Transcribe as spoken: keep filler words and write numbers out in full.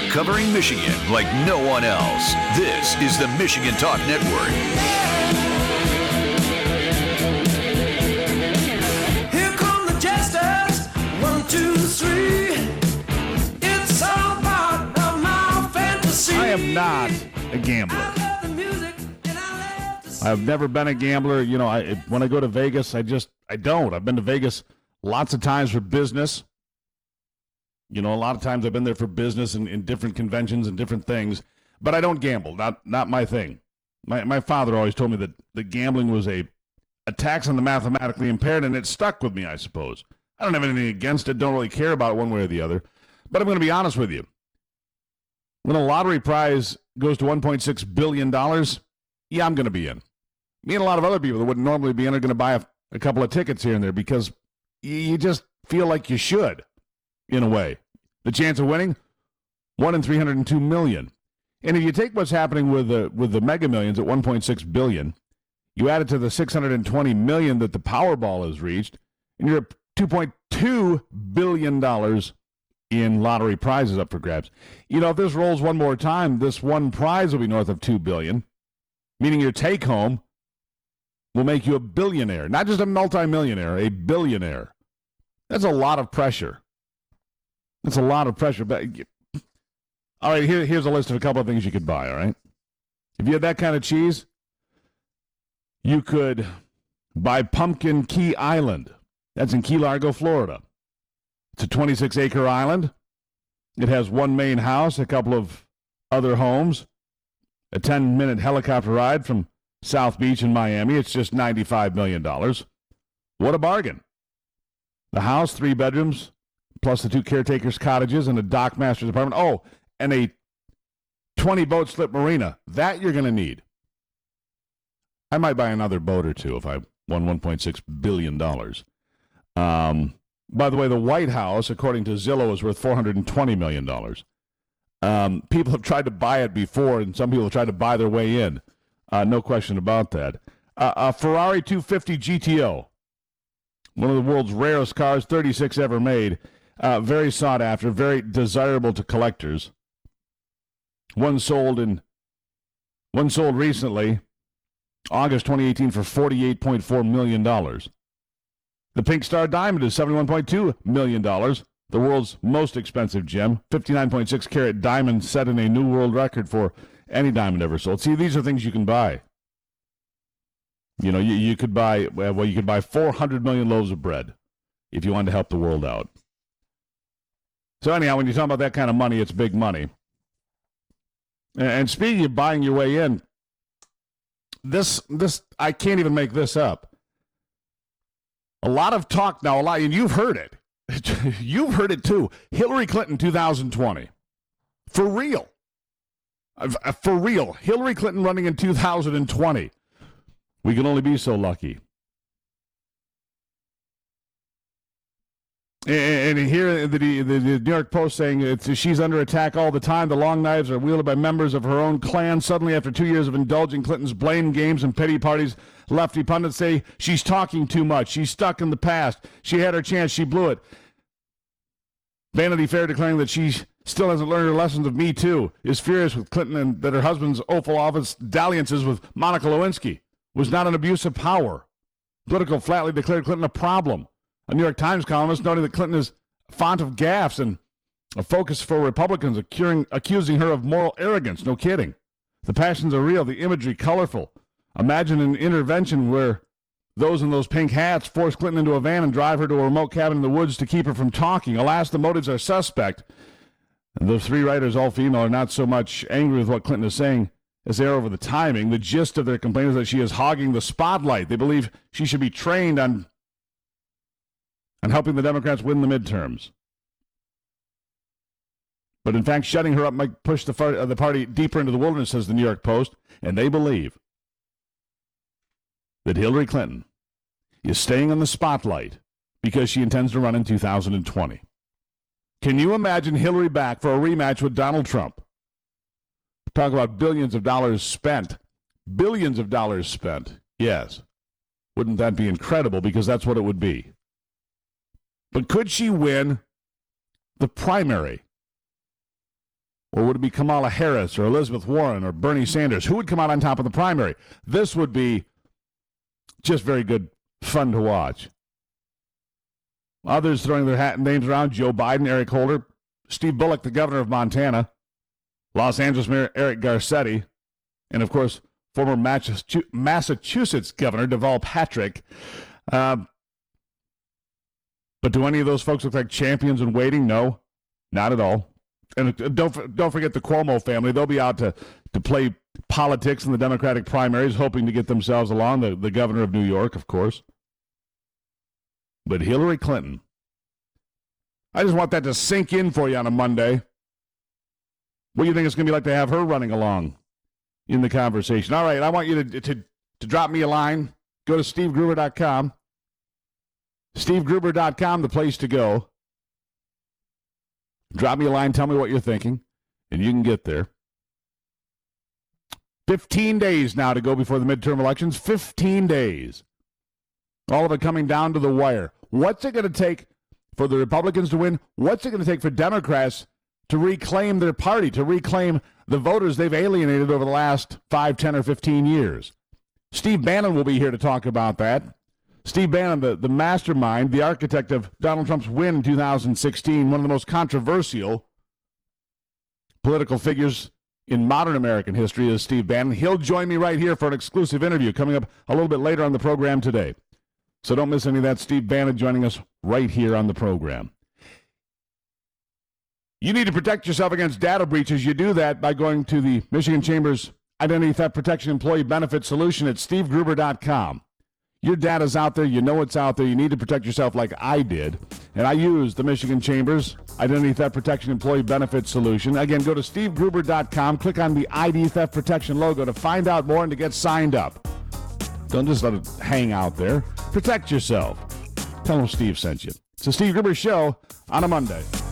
covering Michigan like no one else. This is the Michigan Talk Network. Here come the jesters, one, two, three. It's all part of my fantasy. I am not a gambler. I've never been a gambler. You know, I when I go to Vegas, I just, I don't. I've been to Vegas lots of times for business. You know, a lot of times I've been there for business and in different conventions and different things. But I don't gamble. Not not my thing. My my father always told me that the gambling was a, a tax on the mathematically impaired, and it stuck with me, I suppose. I don't have anything against it. Don't really care about it one way or the other. But I'm going to be honest with you. When a lottery prize goes to one point six billion dollars, yeah, I'm going to be in. Me and a lot of other people that wouldn't normally be in are going to buy a, a couple of tickets here and there because you just feel like you should, in a way. The chance of winning, one in three hundred two million. And if you take what's happening with the with the Mega Millions at one point six billion, you add it to the six hundred twenty million that the Powerball has reached, and you're at two point two billion dollars in lottery prizes up for grabs. You know, if this rolls one more time, this one prize will be north of two billion dollars, meaning your take home will make you a billionaire, not just a multimillionaire, a billionaire. That's a lot of pressure. That's a lot of pressure. But all right, here, here's a list of a couple of things you could buy, all right? If you had that kind of cheese, you could buy Pumpkin Key Island. That's in Key Largo, Florida. It's a twenty-six acre island. It has one main house, a couple of other homes, a ten minute helicopter ride from South Beach in Miami. It's just ninety-five million dollars. What a bargain. The house, three bedrooms, plus the two caretakers' cottages and a dockmaster's apartment. Oh, and a twenty-boat slip marina. That you're going to need. I might buy another boat or two if I won one point six billion dollars. Um, by the way, the White House, according to Zillow, is worth four hundred twenty million dollars. Um, people have tried to buy it before, and some people have tried to buy their way in. Uh, no question about that. Uh, a Ferrari two fifty G T O, one of the world's rarest cars, thirty-six ever made. Uh, very sought after, very desirable to collectors. One sold in, one sold recently, August twenty eighteen, for forty-eight point four million dollars. The Pink Star Diamond is seventy-one point two million dollars. The world's most expensive gem, fifty-nine point six carat diamond, set in a new world record for any diamond ever sold. See, these are things you can buy. You know, you, you could buy, well, you could buy four hundred million loaves of bread if you wanted to help the world out. So anyhow, when you talk about that kind of money, it's big money. And, and speaking of buying your way in, this, this, I can't even make this up. A lot of talk now, a lot, and you've heard it. You've heard it too. Hillary Clinton two thousand twenty. For real. For real. Hillary Clinton running in two thousand twenty. We can only be so lucky. And here, the, the, the New York Post saying it's, she's under attack all the time. The long knives are wielded by members of her own clan. Suddenly, after two years of indulging Clinton's blame games and petty parties, lefty pundits say she's talking too much. She's stuck in the past. She had her chance. She blew it. Vanity Fair declaring that she still hasn't learned her lessons of Me Too, is furious with Clinton and that her husband's Oval Office dalliances with Monica Lewinsky was not an abuse of power. Politico flatly declared Clinton a problem. A New York Times columnist noting that Clinton is font of gaffes and a focus for Republicans, accusing, accusing her of moral arrogance. No kidding. The passions are real, the imagery colorful. Imagine an intervention where those in those pink hats force Clinton into a van and drive her to a remote cabin in the woods to keep her from talking. Alas, the motives are suspect. And the three writers, all female, are not so much angry with what Clinton is saying as they are over the timing. The gist of their complaint is that she is hogging the spotlight. They believe she should be trained on and helping the Democrats win the midterms. But in fact, shutting her up might push the, far, uh, the party deeper into the wilderness, says the New York Post, and they believe that Hillary Clinton is staying on the spotlight because she intends to run in two thousand twenty. Can you imagine Hillary back for a rematch with Donald Trump? Talk about billions of dollars spent. Billions of dollars spent. Yes. Wouldn't that be incredible? Because that's what it would be. But could she win the primary? Or would it be Kamala Harris or Elizabeth Warren or Bernie Sanders? Who would come out on top of the primary? This would be just very good fun to watch. Others throwing their hat names around: Joe Biden, Eric Holder, Steve Bullock, the governor of Montana, Los Angeles Mayor Eric Garcetti, and, of course, former Massachusetts Governor Deval Patrick. Uh, but do any of those folks look like champions in waiting? No, not at all. And don't don't forget the Cuomo family. They'll be out to, to play politics in the Democratic primaries, hoping to get themselves along. The, the governor of New York, of course. But Hillary Clinton, I just want that to sink in for you on a Monday. What do you think it's going to be like to have her running along in the conversation? All right, I want you to, to, to drop me a line. Go to steve gruber dot com. steve gruber dot com, the place to go. Drop me a line, tell me what you're thinking, and you can get there. fifteen days now to go before the midterm elections. fifteen days. All of it coming down to the wire. What's it going to take for the Republicans to win? What's it going to take for Democrats to reclaim their party, to reclaim the voters they've alienated over the last five, ten, or fifteen years? Steve Bannon will be here to talk about that. Steve Bannon, the, the mastermind, the architect of Donald Trump's win in two thousand sixteen, one of the most controversial political figures in modern American history is Steve Bannon. He'll join me right here for an exclusive interview coming up a little bit later on the program today. So don't miss any of that. Steve Bannon joining us right here on the program. You need to protect yourself against data breaches. You do that by going to the Michigan Chamber's Identity Theft Protection Employee Benefit Solution at steve gruber dot com. Your data's out there. You know it's out there. You need to protect yourself like I did. And I used the Michigan Chamber's Identity Theft Protection Employee Benefit Solution. Again, go to steve gruber dot com. Click on the I D Theft Protection logo to find out more and to get signed up. Don't just let it hang out there. Protect yourself. Tell them Steve sent you. It's the Steve Gruber Show on a Monday.